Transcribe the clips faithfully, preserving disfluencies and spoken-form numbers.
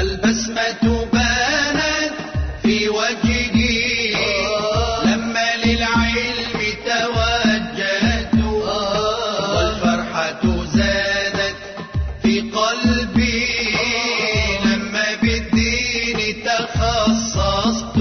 البسمة بانت في وجهه لما للعلم توجهت والفرحة زادت في قلبي لما بالدين تخصصت.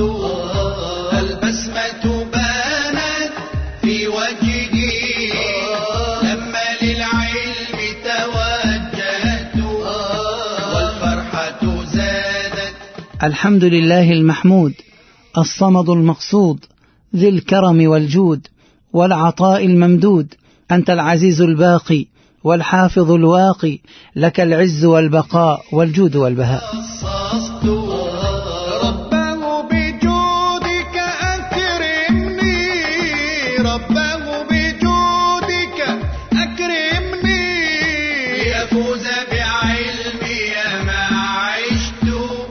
البسمة بانت في وجهي لما للعلم توجهت والفرحة زادت. الحمد لله المحمود الصمد المقصود ذي الكرم والجود والعطاء الممدود. أنت العزيز الباقي والحافظ الواقي، لك العز والبقاء والجود والبهاء. رباه بجودك أكرمني، رباه بجودك أكرمني لأفوز بعلمي ما عشت،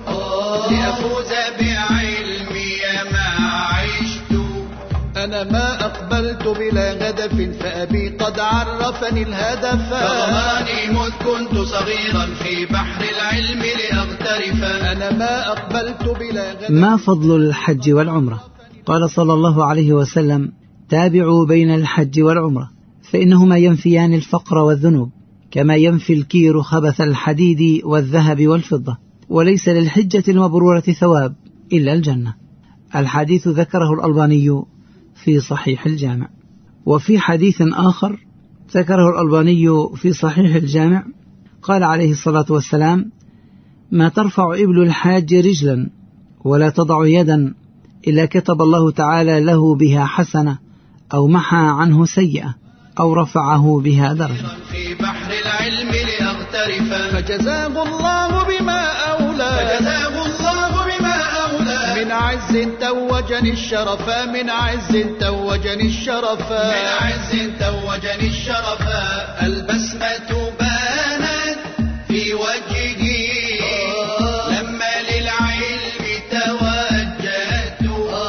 لأفوز بعلمي ما عشت. أنا ما أقبلت بلا غدف فأبي قد عرفني الهدف. رغماني مذ كنت صغيرا في بحر العلم لأغترف. أنا ما أقبلت بلا غدف. ما فضل الحج والعمرة؟ قال صلى الله عليه وسلم: تابعوا بين الحج والعمرة فإنهما ينفيان الفقر والذنوب كما ينفي الكير خبث الحديد والذهب والفضة، وليس للحجة المبرورة ثواب إلا الجنة. الحديث ذكره الألباني في صحيح الجامع. وفي حديث آخر ذكره الألباني في صحيح الجامع قال عليه الصلاة والسلام: ما ترفع إبل الحاج رجلا ولا تضع يدا إلا كتب الله تعالى له بها حسنة أو محى عنه سيئة أو رفعه بها درجة. في بحر العلم لأغترف فجزاه الله بما أولى، فجزاه الله بما أولى. من عز توجني الشرفا، من عز توجني الشرفا، من عز توجني الشرفا. البسمة بانت في وجهي لما للعلم توجهت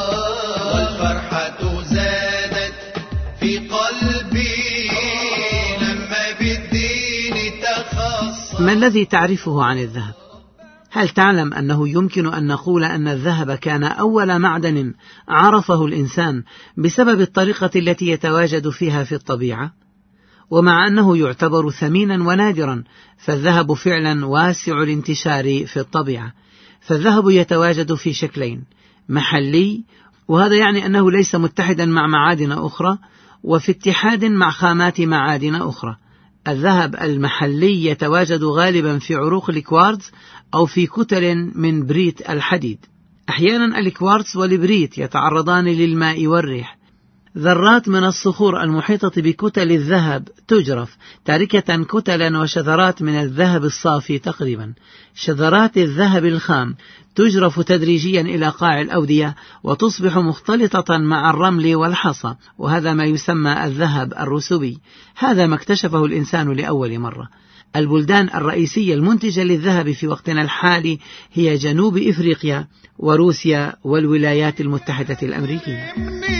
والفرحة زادت في قلبي لما بالدين تخصصت. ما الذي تعرفه عن الذهب؟ هل تعلم أنه يمكن أن نقول أن الذهب كان أول معدن عرفه الإنسان بسبب الطريقة التي يتواجد فيها في الطبيعة؟ ومع أنه يعتبر ثمينا ونادرا فالذهب فعلا واسع الانتشار في الطبيعة. فالذهب يتواجد في شكلين: محلي، وهذا يعني أنه ليس متحدا مع معادن أخرى، وفي اتحاد مع خامات معادن أخرى. الذهب المحلي يتواجد غالبا في عروق الكوارتز أو في كتل من بريت الحديد. أحيانا الكوارتز والبريت يتعرضان للماء والريح. ذرات من الصخور المحيطة بكتل الذهب تجرف تاركة كتلا وشذرات من الذهب الصافي تقريبا. شذرات الذهب الخام تجرف تدريجيا إلى قاع الأودية وتصبح مختلطة مع الرمل والحصى، وهذا ما يسمى الذهب الرسوبي. هذا ما اكتشفه الإنسان لأول مرة. البلدان الرئيسية المنتجة للذهب في وقتنا الحالي هي جنوب إفريقيا وروسيا والولايات المتحدة الأمريكية.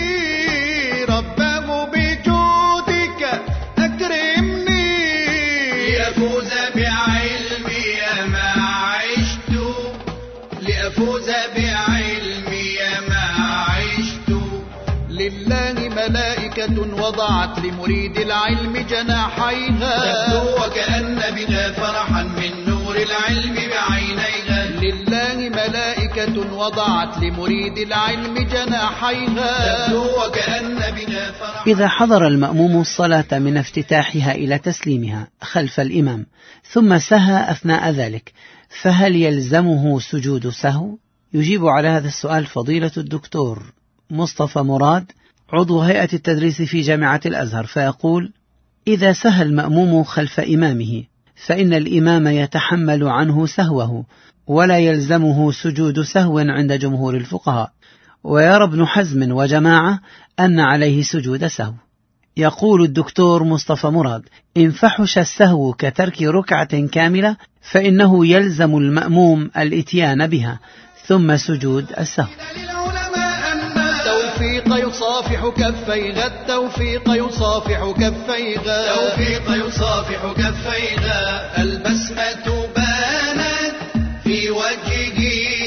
رباه بجودك أكرمني لأفوز بعلمي ما عشت، لأفوز بعلمي ما عشت. لله ملائكة وضعت لمريد العلم جناحيها، تبدو وكأن بها فرحا من نور العلم بعينيها. لله ملائكة وضعت لمريد العلم جناحيها، تبدو وكأن بها فرحا. إذا حضر المأموم الصلاة من افتتاحها إلى تسليمها خلف الإمام ثم سهى أثناء ذلك، فهل يلزمه سجود سهو؟ يجيب على هذا السؤال فضيلة الدكتور مصطفى مراد عضو هيئة التدريس في جامعة الأزهر، فيقول: إذا سهى المأموم خلف إمامه فإن الإمام يتحمل عنه سهوه ولا يلزمه سجود سهو عند جمهور الفقهاء، ويرى ابن حزم وجماعة أن عليه سجود سهو. يقول الدكتور مصطفى مراد: إن فحش السهو كترك ركعة كاملة فإنه يلزم المأموم الإتيان بها ثم سجود السهو. التوفيق يصافح كفيها، التوفيق يصافح كفيها، التوفيق يصافح كفيها. البسمة بانت في وجهه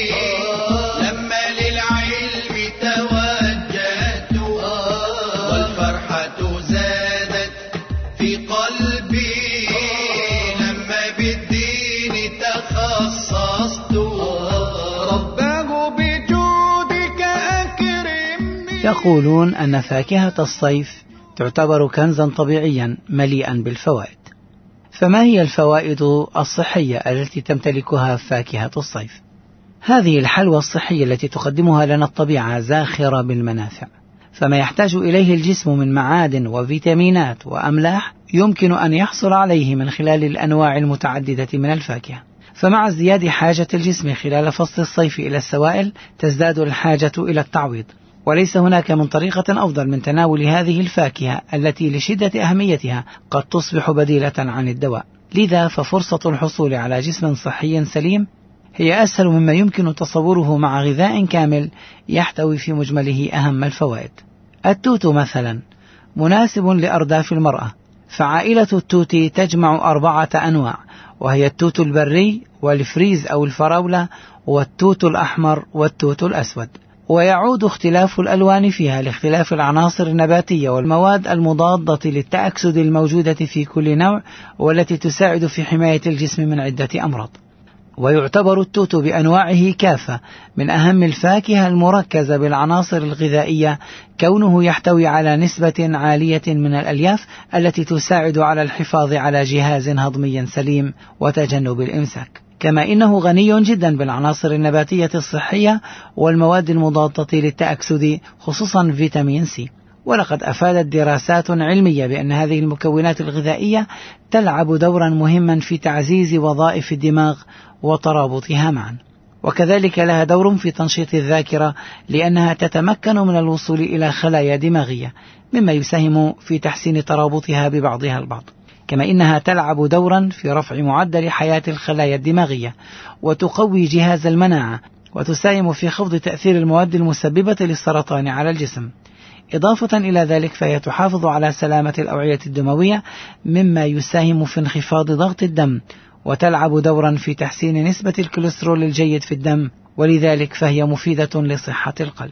لما للعلم توجهت والفرحة زادت في قلبي لما بالدين تخصصت رباه بجودك أكرمني. يقولون أن فاكهة الصيف تعتبر كنزا طبيعيا مليئا بالفوائد. فما هي الفوائد الصحية التي تمتلكها فاكهة الصيف؟ هذه الحلوى الصحية التي تقدمها لنا الطبيعة زاخرة بالمنافع، فما يحتاج إليه الجسم من معادن وفيتامينات وأملاح يمكن أن يحصل عليه من خلال الأنواع المتعددة من الفاكهة. فمع ازدياد حاجة الجسم خلال فصل الصيف إلى السوائل تزداد الحاجة إلى التعويض، وليس هناك من طريقة أفضل من تناول هذه الفاكهة التي لشدة أهميتها قد تصبح بديلة عن الدواء. لذا ففرصة الحصول على جسم صحي سليم هي أسهل مما يمكن تصوره مع غذاء كامل يحتوي في مجمله أهم الفوائد. التوت مثلا مناسب لأرداف المرأة، فعائلة التوت تجمع أربعة أنواع، وهي التوت البري والفريز أو الفراولة والتوت الأحمر والتوت الأسود. ويعود اختلاف الألوان فيها لاختلاف العناصر النباتية والمواد المضادة للتأكسد الموجودة في كل نوع، والتي تساعد في حماية الجسم من عدة أمراض. ويعتبر التوت بأنواعه كافة من أهم الفاكهة المركزة بالعناصر الغذائية، كونه يحتوي على نسبة عالية من الألياف التي تساعد على الحفاظ على جهاز هضمي سليم وتجنب الإمساك. كما إنه غني جدا بالعناصر النباتية الصحية والمواد المضادة للتأكسد، خصوصا فيتامين سي. ولقد أفادت دراسات علمية بأن هذه المكونات الغذائية تلعب دورا مهما في تعزيز وظائف الدماغ وترابطها معا، وكذلك لها دور في تنشيط الذاكرة لأنها تتمكن من الوصول إلى خلايا دماغية، مما يساهم في تحسين ترابطها ببعضها البعض. كما إنها تلعب دورا في رفع معدل حياة الخلايا الدماغية وتقوي جهاز المناعة، وتساهم في خفض تأثير المواد المسببة للسرطان على الجسم. إضافة إلى ذلك فهي تحافظ على سلامة الأوعية الدموية، مما يساهم في انخفاض ضغط الدم، وتلعب دورا في تحسين نسبة الكوليسترول الجيد في الدم، ولذلك فهي مفيدة لصحة القلب.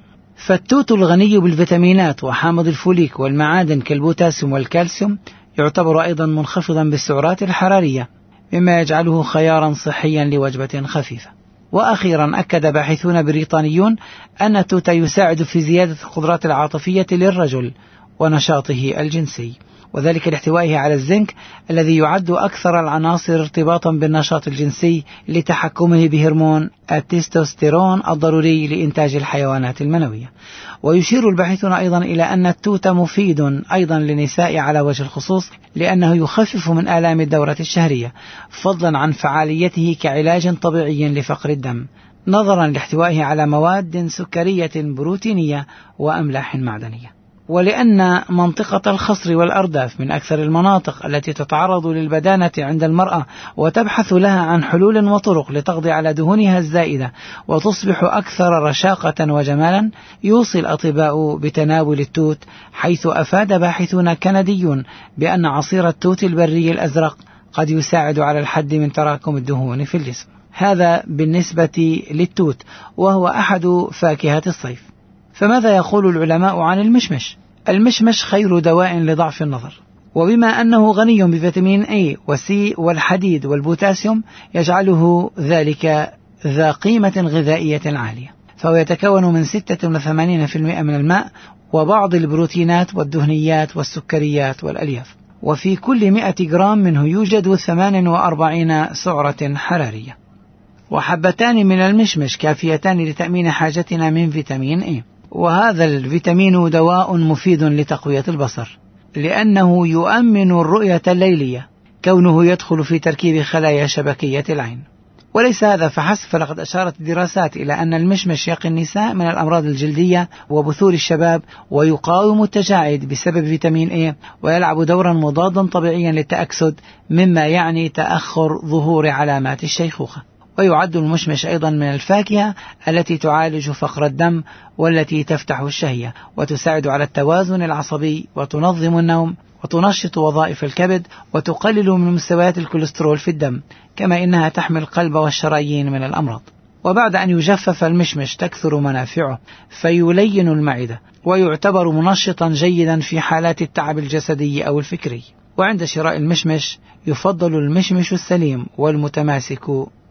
فالتوت الغني بالفيتامينات وحامض الفوليك والمعادن كالبوتاسيوم والكالسيوم يعتبر أيضا منخفضا بالسعرات الحرارية، مما يجعله خيارا صحيا لوجبة خفيفة. وأخيرا أكد باحثون بريطانيون أن التوت يساعد في زيادة القدرات العاطفية للرجل ونشاطه الجنسي، وذلك لاحتوائه على الزنك الذي يعد أكثر العناصر ارتباطا بالنشاط الجنسي لتحكمه بهرمون التستوستيرون الضروري لإنتاج الحيوانات المنوية. ويشير الباحثون أيضا إلى أن التوت مفيد أيضا للنساء على وجه الخصوص، لأنه يخفف من آلام الدورة الشهرية، فضلا عن فعاليته كعلاج طبيعي لفقر الدم، نظرا لاحتوائه على مواد سكرية بروتينية وأملاح معدنية. ولأن منطقة الخصر والأرداف من أكثر المناطق التي تتعرض للبدانة عند المرأة وتبحث لها عن حلول وطرق لتقضي على دهونها الزائدة وتصبح أكثر رشاقة وجمالا، يوصي الأطباء بتناول التوت، حيث أفاد باحثون كنديون بأن عصير التوت البري الأزرق قد يساعد على الحد من تراكم الدهون في الجسم. هذا بالنسبة للتوت، وهو أحد فاكهة الصيف. فماذا يقول العلماء عن المشمش؟ المشمش خير دواء لضعف النظر، وبما أنه غني بفيتامين A وسي والحديد والبوتاسيوم يجعله ذلك ذا قيمة غذائية عالية، فهو يتكون من ستة وثمانين بالمئة من الماء وبعض البروتينات والدهنيات والسكريات والألياف، وفي كل مئة جرام منه يوجد ثمان وأربعين سعرة حرارية. وحبتان من المشمش كافيتان لتأمين حاجتنا من فيتامين A. وهذا الفيتامين دواء مفيد لتقوية البصر، لأنه يؤمن الرؤية الليلية، كونه يدخل في تركيب خلايا شبكية العين. وليس هذا فحسب، فلقد أشارت الدراسات إلى أن المشمش يقي النساء من الأمراض الجلدية وبثور الشباب، ويقاوم التجاعيد بسبب فيتامين A، ويلعب دورا مضادا طبيعيا للتأكسد، مما يعني تأخر ظهور علامات الشيخوخة. ويعد المشمش أيضا من الفاكهة التي تعالج فقر الدم، والتي تفتح الشهية وتساعد على التوازن العصبي وتنظم النوم، وتنشط وظائف الكبد وتقلل من مستويات الكوليسترول في الدم، كما إنها تحمي القلب والشرايين من الأمراض. وبعد أن يجفف المشمش تكثر منافعه فيلين المعدة، ويعتبر منشطا جيدا في حالات التعب الجسدي أو الفكري. وعند شراء المشمش يفضل المشمش السليم والمتماسك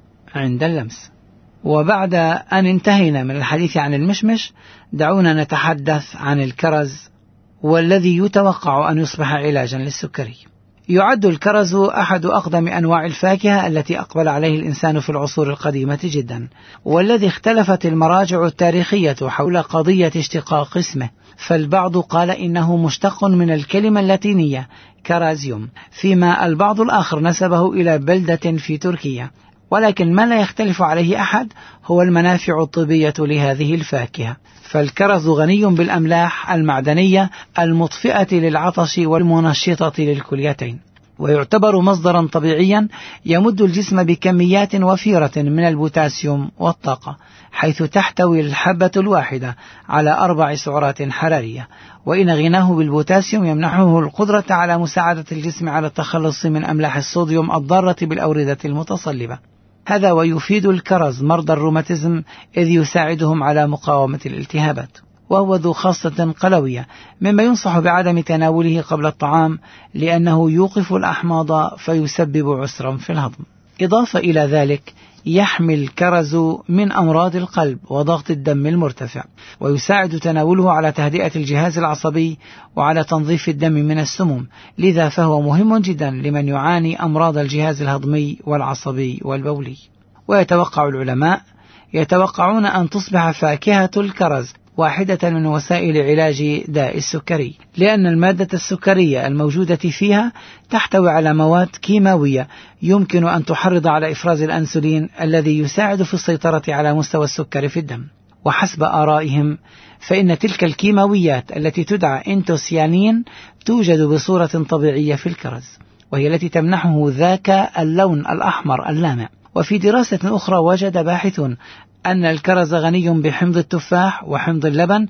عند اللمس. وبعد أن انتهينا من الحديث عن المشمش، دعونا نتحدث عن الكرز، والذي يتوقع أن يصبح علاجا للسكري. يعد الكرز أحد أقدم أنواع الفاكهة التي أقبل عليه الإنسان في العصور القديمة جدا، والذي اختلفت المراجع التاريخية حول قضية اشتقاق اسمه، فالبعض قال إنه مشتق من الكلمة اللاتينية كرازيوم، فيما البعض الآخر نسبه إلى بلدة في تركيا. ولكن ما لا يختلف عليه أحد هو المنافع الطبية لهذه الفاكهة، فالكرز غني بالأملاح المعدنية المطفئة للعطش والمنشطة للكليتين، ويعتبر مصدرا طبيعيا يمد الجسم بكميات وفيرة من البوتاسيوم والطاقة، حيث تحتوي الحبة الواحدة على أربع سعرات حرارية، وإن غناه بالبوتاسيوم يمنحه القدرة على مساعدة الجسم على التخلص من أملاح الصوديوم الضارة بالأوردة المتصلبة. هذا ويفيد الكرز مرضى الروماتيزم إذ يساعدهم على مقاومة الالتهابات، وهو ذو خاصة قلوية، مما ينصح بعدم تناوله قبل الطعام لأنه يوقف الأحماض فيسبب عسرا في الهضم. إضافة إلى ذلك يحمي الكرز من أمراض القلب وضغط الدم المرتفع، ويساعد تناوله على تهدئة الجهاز العصبي وعلى تنظيف الدم من السموم، لذا فهو مهم جدا لمن يعاني أمراض الجهاز الهضمي والعصبي والبولي. ويتوقع العلماء يتوقعون أن تصبح فاكهة الكرز واحدة من وسائل علاج داء السكري، لأن المادة السكرية الموجودة فيها تحتوي على مواد كيماوية يمكن أن تحرض على إفراز الأنسولين الذي يساعد في السيطرة على مستوى السكر في الدم. وحسب آرائهم فإن تلك الكيماويات التي تدعى انتوسيانين توجد بصورة طبيعية في الكرز، وهي التي تمنحه ذاك اللون الأحمر اللامع. وفي دراسة أخرى وجد باحثون أن الكرز غني بحمض التفاح وحمض اللبن،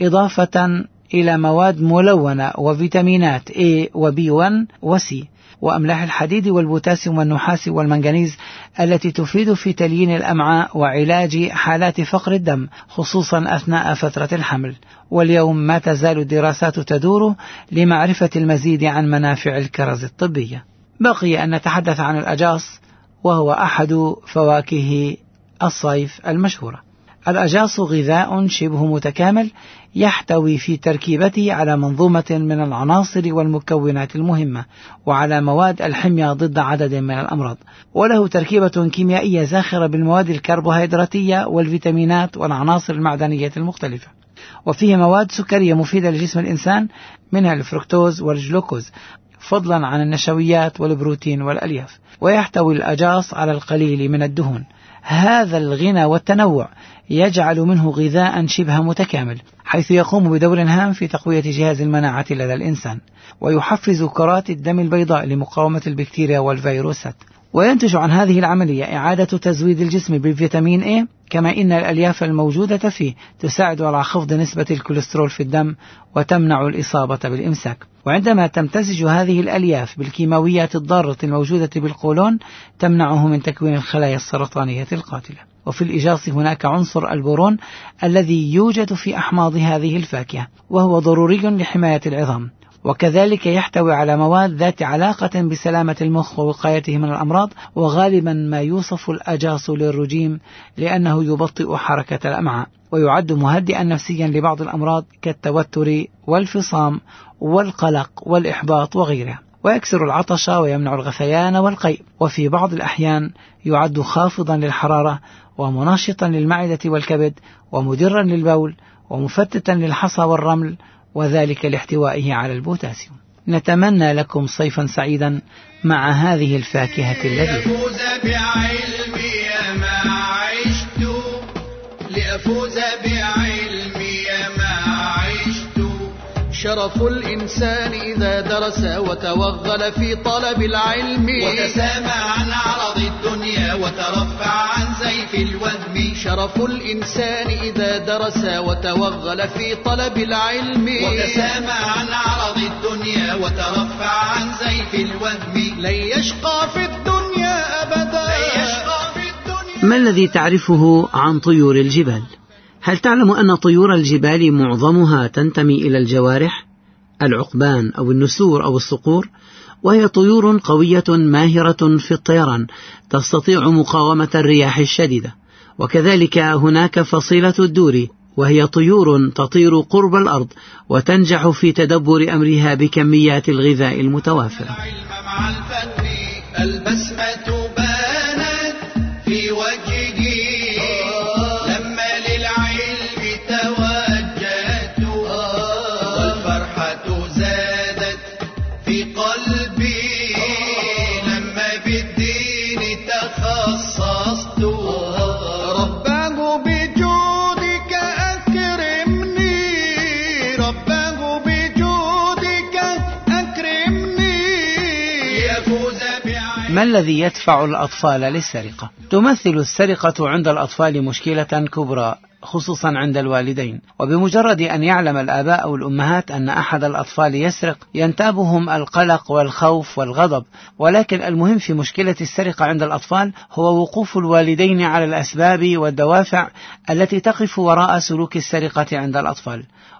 إضافة إلى مواد ملونة وفيتامينات A و بي واحد و C، وأملاح الحديد والبوتاسيوم والنحاس والمنغنيز التي تفيد في تليين الأمعاء وعلاج حالات فقر الدم خصوصا أثناء فترة الحمل. واليوم ما تزال الدراسات تدور لمعرفة المزيد عن منافع الكرز الطبية. بقي أن نتحدث عن الأجاص، وهو أحد فواكه الصيف المشهورة. الأجاص غذاء شبه متكامل يحتوي في تركيبته على منظومة من العناصر والمكونات المهمة وعلى مواد الحمية ضد عدد من الأمراض، وله تركيبة كيميائية زاخرة بالمواد الكربوهيدراتية والفيتامينات والعناصر المعدنية المختلفة، وفيه مواد سكرية مفيدة لجسم الإنسان منها الفركتوز والجلوكوز، فضلا عن النشويات والبروتين والألياف. ويحتوي الأجاص على القليل من الدهون. هذا الغنى والتنوع يجعل منه غذاء شبه متكامل، حيث يقوم بدور هام في تقوية جهاز المناعة لدى الإنسان، ويحفز كرات الدم البيضاء لمقاومة البكتيريا والفيروسات. وينتج عن هذه العملية إعادة تزويد الجسم بالفيتامين A، كما إن الألياف الموجودة فيه تساعد على خفض نسبة الكوليسترول في الدم وتمنع الإصابة بالإمساك. وعندما تمتزج هذه الألياف بالكيماويات الضارة الموجودة بالقولون تمنعه من تكوين الخلايا السرطانية القاتلة. وفي الإجاص هناك عنصر البورون الذي يوجد في أحماض هذه الفاكهة، وهو ضروري لحماية العظام، وكذلك يحتوي على مواد ذات علاقة بسلامة المخ ووقايته من الأمراض. وغالبا ما يوصف الأجاص للرجيم لأنه يبطئ حركة الأمعاء، ويعد مهدئا نفسيا لبعض الأمراض كالتوتر والفصام والقلق والإحباط وغيرها، ويكسر العطش ويمنع الغثيان والقيء، وفي بعض الأحيان يعد خافضا للحرارة ومنشطا للمعدة والكبد ومدرا للبول ومفتتا للحصى والرمل، وذلك لاحتوائه على البوتاسيوم. نتمنى لكم صيفا سعيدا مع هذه الفاكهة اللذيذة. لأفوز بعلمي ما عشت لأفوز بعلمي ما عشت شرف الإنسان إذا درس وتوغل في طلب العلم، وتسامى عن عرض الدنيا وترفع عن سيف الوهم. شرف الإنسان إذا درس وتوغل في طلب العلم، وتسامى عن عرض الدنيا وترفع عن سيف الوهم. لن يشقى في الدنيا أبدا، لن يشقى في الدنيا. ما الذي تعرفه عن طيور الجبال؟ هل تعلم أن طيور الجبال معظمها تنتمي إلى الجوارح، العقبان أو النسور أو الصقور، وهي طيور قوية ماهرة في الطيران تستطيع مقاومة الرياح الشديدة. وكذلك هناك فصيلة الدوري، وهي طيور تطير قرب الأرض وتنجح في تدبر أمرها بكميات الغذاء المتوافرة. مع الفتن البسمة بانت في وجهه لما للعلم توجهت، والفرحة زادت في قلبي لما بالدين تخصصت. رباه بجودك أكرمني، رباه بجودك أكرمني يفوز بعلم. ما الذي يدفع الأطفال للسرقة؟ تمثل السرقة عند الأطفال مشكلة كبرى خصوصا عند الوالدين، وبمجرد أن يعلم الآباء أو الأمهات أن أحد الأطفال يسرق ينتابهم القلق والخوف والغضب. ولكن المهم في مشكلة السرقة عند الأطفال هو وقوف الوالدين على الأسباب والدوافع التي تقف وراء سلوك السرقة عند الأطفال،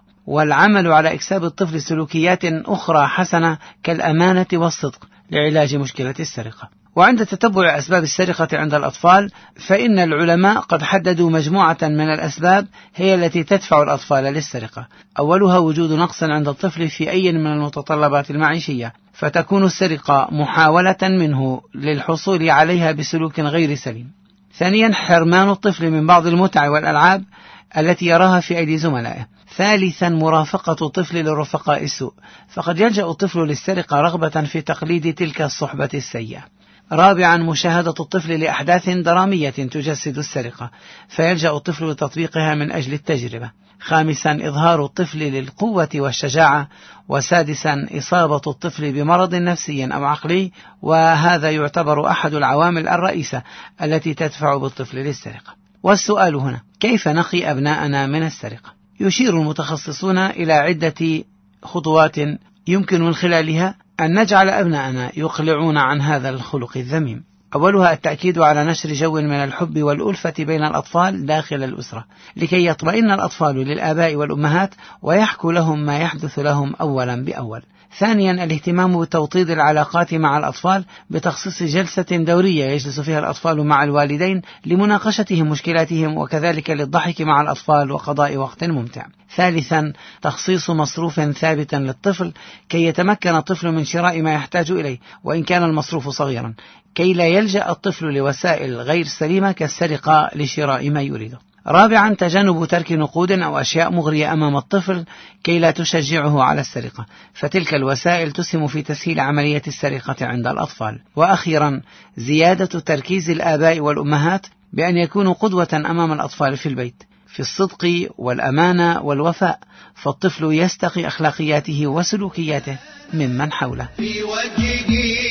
والعمل على إكساب الطفل سلوكيات أخرى حسنة كالأمانة والصدق لعلاج مشكلة السرقة. وعند تتبع أسباب السرقة عند الأطفال فإن العلماء قد حددوا مجموعة من الأسباب هي التي تدفع الأطفال للسرقة. أولها وجود نقص عند الطفل في أي من المتطلبات المعيشية، فتكون السرقة محاولة منه للحصول عليها بسلوك غير سليم. ثانيا حرمان الطفل من بعض المتع والألعاب التي يراها في أيدي زملائه. ثالثا مرافقة الطفل لرفقاء السوء، فقد يلجأ الطفل للسرقة رغبة في تقليد تلك الصحبة السيئة. رابعا مشاهدة الطفل لأحداث درامية تجسد السرقة، فيلجأ الطفل لتطبيقها من أجل التجربة. خامسا إظهار الطفل للقوة والشجاعة. وسادسا إصابة الطفل بمرض نفسي أو عقلي، وهذا يعتبر أحد العوامل الرئيسة التي تدفع بالطفل للسرقة. والسؤال هنا: كيف نقي أبناءنا من السرقة؟ يشير المتخصصون إلى عدة خطوات يمكن من خلالها أن نجعل أبناءنا يقلعون عن هذا الخلق الذميم. أولها التأكيد على نشر جو من الحب والألفة بين الأطفال داخل الأسرة، لكي يطمئن الأطفال للآباء والأمهات ويحكوا لهم ما يحدث لهم أولا بأول. ثانيا الاهتمام بتوطيد العلاقات مع الأطفال بتخصيص جلسة دورية يجلس فيها الأطفال مع الوالدين لمناقشتهم مشكلاتهم، وكذلك للضحك مع الأطفال وقضاء وقت ممتع. ثالثا تخصيص مصروف ثابت للطفل كي يتمكن الطفل من شراء ما يحتاج إليه وإن كان المصروف صغيرا، كي لا يلجأ الطفل لوسائل غير سليمة كالسرقة لشراء ما يريده. رابعا تجنب ترك نقود أو أشياء مغرية أمام الطفل كي لا تشجعه على السرقة، فتلك الوسائل تسهم في تسهيل عملية السرقة عند الأطفال. وأخيرا زيادة تركيز الآباء والأمهات بأن يكونوا قدوة أمام الأطفال في البيت في الصدق والأمانة والوفاء، فالطفل يستقي أخلاقياته وسلوكياته ممن حوله. في وجهه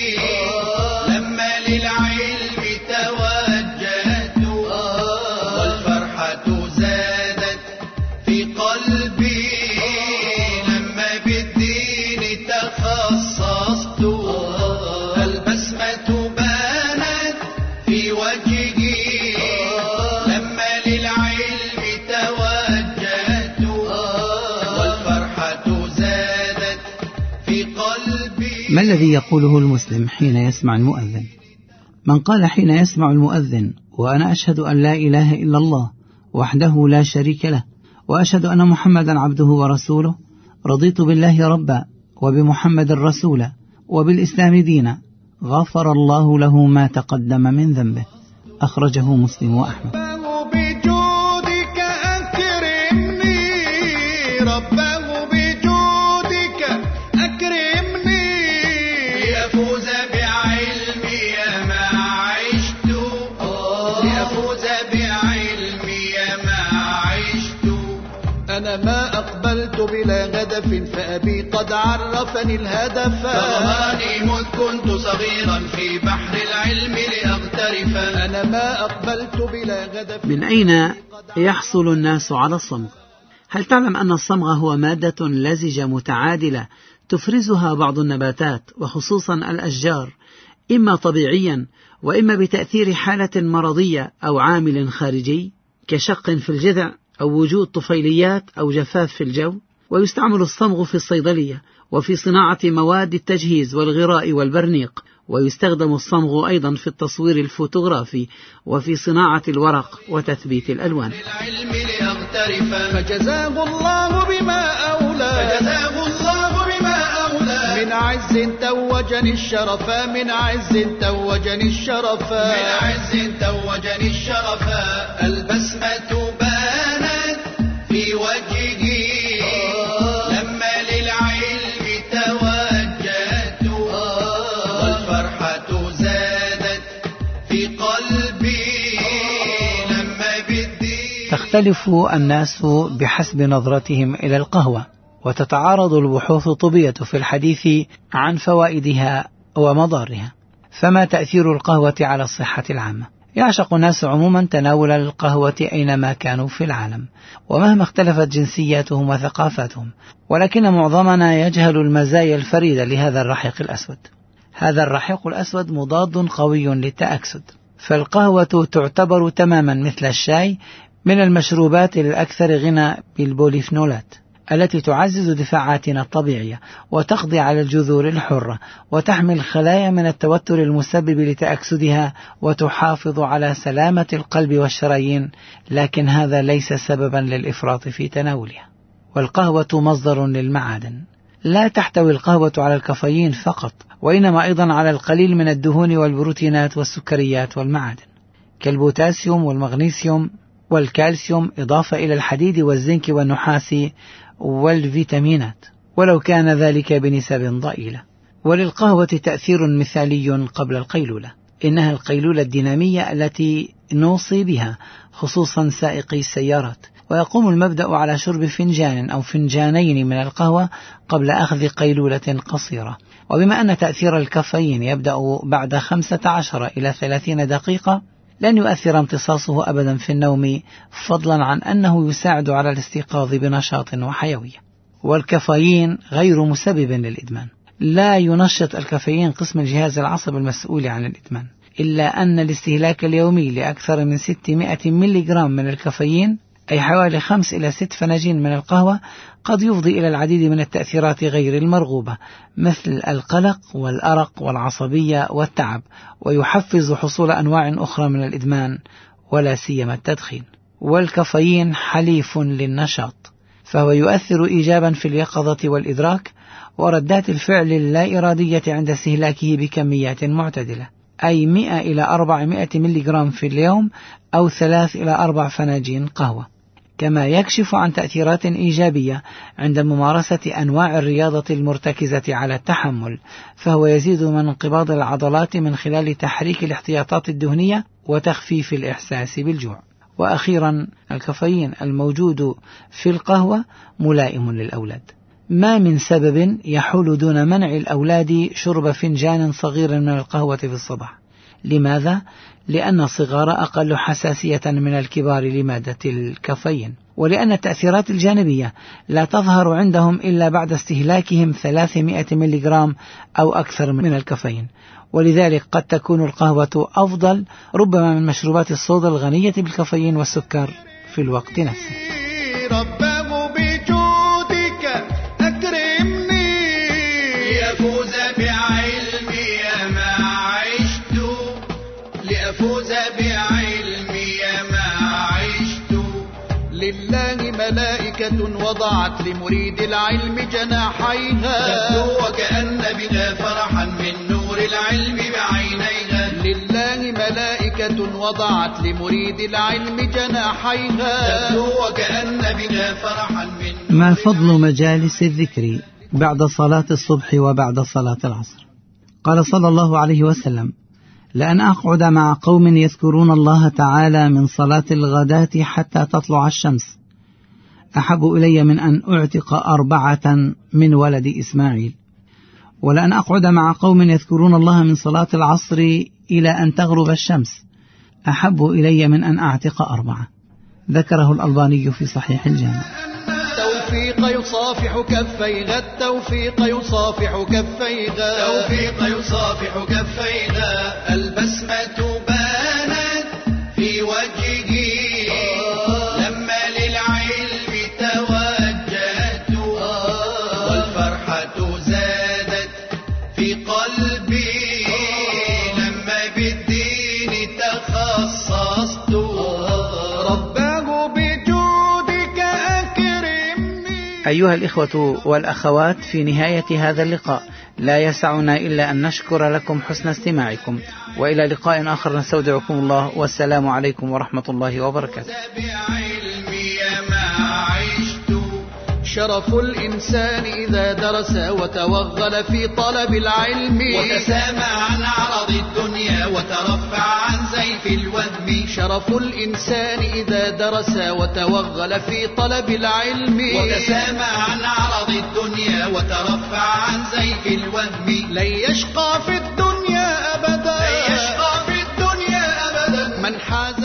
لما للعلم توجهت، والفرحة زادت في قلبي لما بالدين تخصصت. البسمة بانت في وجهي لما للعلم توجهت، والفرحة زادت في قلبي. ما الذي يقوله المسلم حين يسمع المؤذن؟ من قال حين يسمع المؤذن: وأنا أشهد أن لا إله إلا الله وحده لا شريك له، وأشهد أن محمدا عبده ورسوله، رضيت بالله ربا وبمحمد رسولا وبالإسلام دينا، غفر الله له ما تقدم من ذنبه. أخرجه مسلم وأحمد. بجودك أكرمني، رباه بجودك أكرمني، ليفوز بعلمي ما عشت، ليفوز بعلمي ما عشت. أنا ما أقبلت أقبلت بلا هدف فأبي قد عرفني الهدف. فرماني مذ كنت صغيرا في بحر العلم لأغترف. أنا ما أقبلت بلا هدف. من أين يحصل الناس على الصمغ؟ هل تعلم أن الصمغ هو مادة لزجة متعادلة تفرزها بعض النباتات وخصوصا الأشجار، إما طبيعيا وإما بتأثير حالة مرضية أو عامل خارجي كشق في الجذع أو وجود طفيليات أو جفاف في الجو؟ ويستعمل الصمغ في الصيدلية وفي صناعة مواد التجهيز والغراء والبرنيق، ويستخدم الصمغ أيضا في التصوير الفوتوغرافي وفي صناعة الورق وتثبيت الألوان. فجزاه الله بما أولى فجزاه الله بما أولى من عز توجني الشرفا من عز توجني الشرفا من عز توجني الشرفا. البسمة بانت في وجهه لما للعلم توجهت، والفرحة زادت في قلبي لما بالدين. تختلف الناس بحسب نظرتهم إلى القهوة، وتتعارض البحوث الطبية في الحديث عن فوائدها ومضارها. فما تأثير القهوة على الصحة العامة؟ يعشق الناس عموما تناول القهوة أينما كانوا في العالم ومهما اختلفت جنسياتهم وثقافاتهم، ولكن معظمنا يجهل المزايا الفريدة لهذا الرحيق الأسود. هذا الرحيق الأسود مضاد قوي للتأكسد، فالقهوة تعتبر تماما مثل الشاي من المشروبات الأكثر غنى بالبوليفنولات التي تعزز دفاعاتنا الطبيعية وتقضي على الجذور الحرة وتحمي الخلايا من التوتر المسبب لتأكسدها وتحافظ على سلامة القلب والشرايين، لكن هذا ليس سببا للإفراط في تناولها. والقهوة مصدر للمعادن. لا تحتوي القهوة على الكافيين فقط، وإنما أيضا على القليل من الدهون والبروتينات والسكريات والمعادن كالبوتاسيوم والمغنيسيوم والكالسيوم، إضافة إلى الحديد والزنك والنحاس والفيتامينات، ولو كان ذلك بنسب ضئيلة. وللقهوة تأثير مثالي قبل القيلولة، إنها القيلولة الدينامية التي نوصي بها خصوصا سائقي السيارات، ويقوم المبدأ على شرب فنجان أو فنجانين من القهوة قبل أخذ قيلولة قصيرة. وبما أن تأثير الكافيين يبدأ بعد خمسة عشر إلى ثلاثين دقيقة، لن يؤثر امتصاصه أبدا في النوم، فضلا عن أنه يساعد على الاستيقاظ بنشاط وحيوية. والكافيين غير مسبب للإدمان، لا ينشط الكافيين قسم الجهاز العصبي المسؤول عن الإدمان، إلا أن الاستهلاك اليومي لأكثر من ستمائة ميلي جرام من الكافيين، أي حوالي خمس إلى ست فناجين من القهوة، قد يفضي إلى العديد من التأثيرات غير المرغوبة مثل القلق والأرق والعصبية والتعب، ويحفز حصول أنواع أخرى من الإدمان ولا سيما التدخين. والكافيين حليف للنشاط، فهو يؤثر إيجابا في اليقظة والإدراك وردات الفعل اللا إرادية عند استهلاكه بكميات معتدلة، أي مئة إلى أربعمائة ميلي جرام في اليوم أو ثلاث إلى أربع فناجين قهوة. كما يكشف عن تأثيرات إيجابية عند ممارسة أنواع الرياضة المرتكزة على التحمل، فهو يزيد من انقباض العضلات من خلال تحريك الاحتياطات الدهنية وتخفيف الإحساس بالجوع. وأخيرا، الكافيين الموجود في القهوة ملائم للأولاد. ما من سبب يحول دون منع الأولاد شرب فنجان صغير من القهوة في الصباح. لماذا؟ لأن الصغار أقل حساسية من الكبار لمادة الكافيين، ولأن التأثيرات الجانبية لا تظهر عندهم إلا بعد استهلاكهم ثلاثمائة ميلي جرام أو أكثر من الكافيين، ولذلك قد تكون القهوة أفضل ربما من مشروبات الصودا الغنية بالكافيين والسكر في الوقت نفسه. رباه بجودك أكرمني لأفوز بعلمي ما عشت، لأفوز بعلمي ما عشت. لله ملائكة وضعت لمريد العلم جناحيها، تبدو وكأن بها فرحا من نور العلم بعينيها. لله ملائكة وضعت لمريد العلم جناحيها، تبدو وكأن بها فرحا من. ما فضل مجالس الذكر بعد صلاة الصبح وبعد صلاة العصر؟ قال صلى الله عليه وسلم: لأن أقعد مع قوم يذكرون الله تعالى من صلاة الغداة حتى تطلع الشمس، أحب إلي من أن أعتق أربعة من ولد إسماعيل، ولأن أقعد مع قوم يذكرون الله من صلاة العصر إلى أن تغرب الشمس أحب إلي من أن أعتق أربعة. ذكره الألباني في صحيح الجامع. التوفيق يصافح كفيها، التوفيق يصافح كفيها، التوفيق يصافح كفيها. البسمة بانت في وجهه لما للعلم توجهت، والفرحة زادت في قلبي لما بالدين تخصصت. رباه بجودك أكرمني. أيها الإخوة والأخوات، في نهاية هذا اللقاء لا يسعنا إلا أن نشكر لكم حسن استماعكم، وإلى لقاء آخر نستودعكم الله، والسلام عليكم ورحمة الله وبركاته. شرف الإنسان إذا درس وتوغل في طلب العلم، وتسامى عن عرض الدنيا وترفع عن زيف الوهم. شرف الإنسان إذا درس وتوغل في طلب العلم، وتسامى عن عرض الدنيا وترفع عن زيف الوهم. لن يشقى في الدنيا أبدا، لن يشقى في الدنيا أبدا من حاز